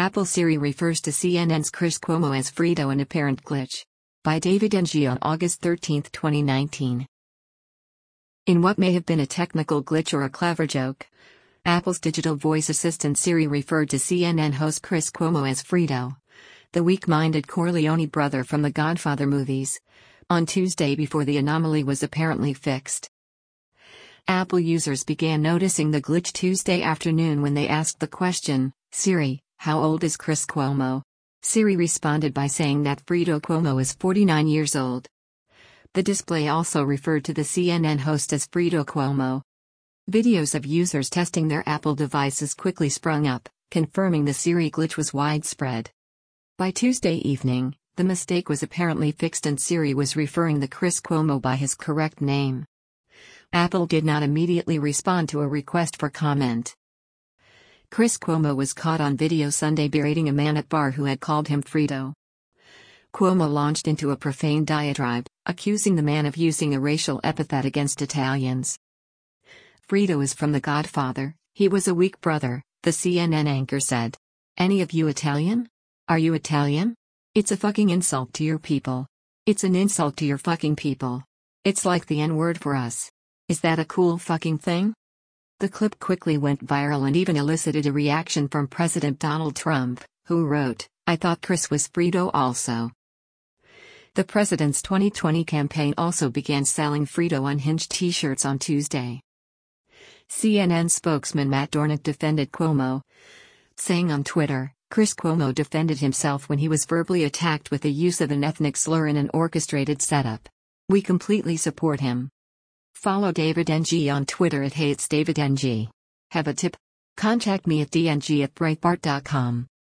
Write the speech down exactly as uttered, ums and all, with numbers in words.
Apple Siri refers to C N N's Chris Cuomo as Frito, an apparent glitch. By David Ng on August thirteenth, twenty nineteen. In what may have been a technical glitch or a clever joke, Apple's digital voice assistant Siri referred to C N N host Chris Cuomo as Frito, the weak-minded Corleone brother from the Godfather movies, on Tuesday before the anomaly was apparently fixed. Apple users began noticing the glitch Tuesday afternoon when they asked the question, "Siri, how old is Chris Cuomo?" Siri responded by saying that Frito Cuomo is forty-nine years old. The display also referred to the C N N host as Frito Cuomo. Videos of users testing their Apple devices quickly sprung up, confirming the Siri glitch was widespread. By Tuesday evening, the mistake was apparently fixed and Siri was referring to Chris Cuomo by his correct name. Apple did not immediately respond to a request for comment. Chris Cuomo was caught on video Sunday berating a man at bar who had called him Frito. Cuomo launched into a profane diatribe, accusing the man of using a racial epithet against Italians. "Frito is from The Godfather, he was a weak brother," the C N N anchor said. "Any of you Italian? Are you Italian? It's a fucking insult to your people. It's an insult to your fucking people. It's like the N-word for us. Is that a cool fucking thing?" The clip quickly went viral and even elicited a reaction from President Donald Trump, who wrote, "I thought Chris was Frito also." The president's twenty twenty campaign also began selling Frito unhinged t-shirts on Tuesday. C N N spokesman Matt Dornick defended Cuomo, saying on Twitter, "Chris Cuomo defended himself when he was verbally attacked with the use of an ethnic slur in an orchestrated setup. We completely support him." Follow David Ng on Twitter at HeyIt'sDavidNG. Have a tip? Contact me at d n g at breitbart dot com.